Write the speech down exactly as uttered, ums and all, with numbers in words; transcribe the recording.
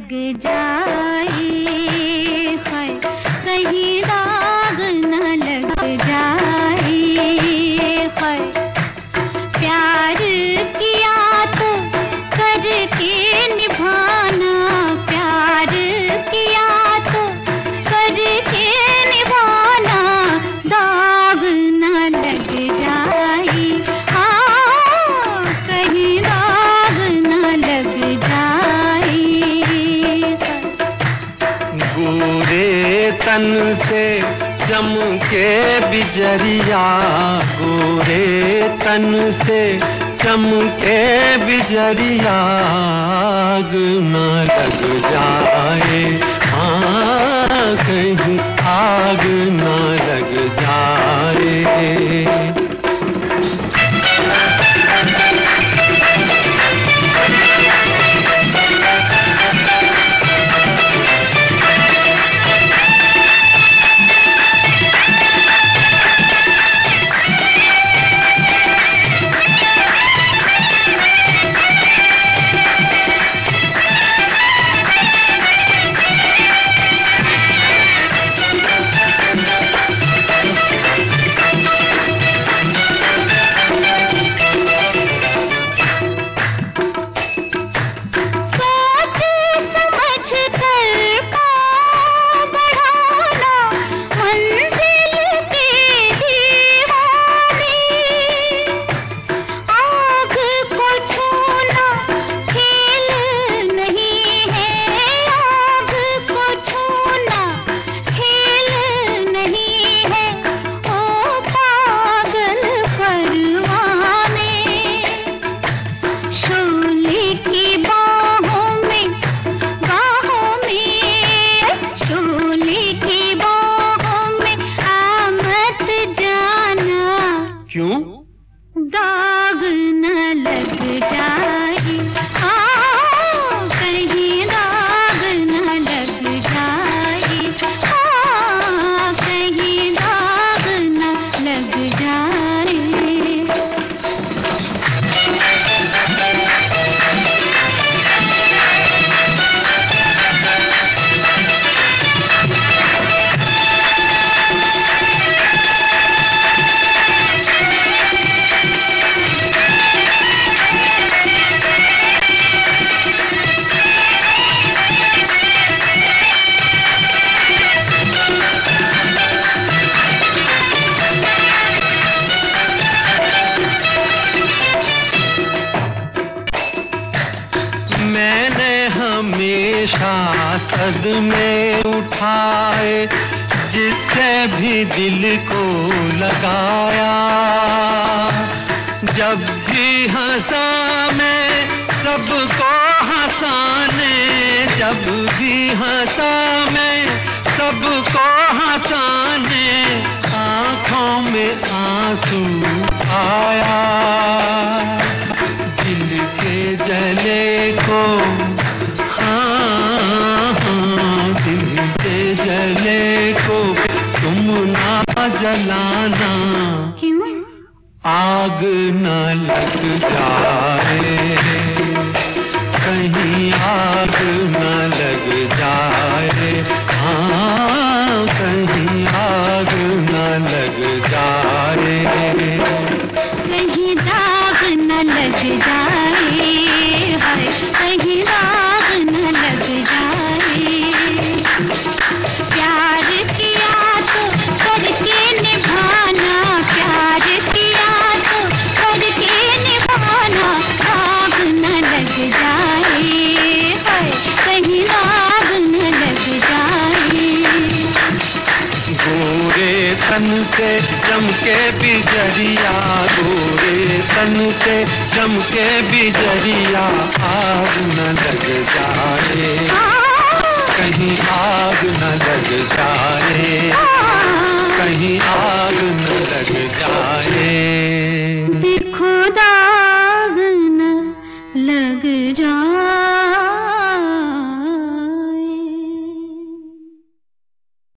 लग जाए, हाय कहीं दाग न लग जाए, हाय प्यार किया तो करके निभाना, प्यार किया तो करके निभाना, दाग न लग जाए, हाँ कहीं दाग न लग जाए। गोरे तन से चमके बिजरिया, गोरे तन से चमके बिजरिया, आग न लग जाए, हाँ कहीं आग न लग जाए। क्यों? दाग न लग जाए, हाँ कहीं दाग न लग जाए, हाँ कहीं दाग न लग जाए। मैंने हमेशा सदमे उठाए, जिससे भी दिल को लगाया, जब भी हंसा मैं सबको हंसाने, जब भी हंसा मैं सबको हंसाने, आँखों में आंसू आया, दिल के जले को, हाँ हाँ दिल के जले को तुम ना जलाना, क्यों? आग न लग जाए, कहीं आग न लग जाए, हाँ कहीं आग न लग जाए, कहीं दाग न लग जाए, हाय कहीं दाग न लग जाए, प्यार किया तो करके निभाना, प्यार किया तो करके निभाना, दाग न लग जाए, हाय कहीं दाग न लग जाए। गोरे तन से चमके बिजरिया, गोरे तन से चमके बिजरिया, आग न लग जाए, कहीं आग न लग जाए, कहीं आग न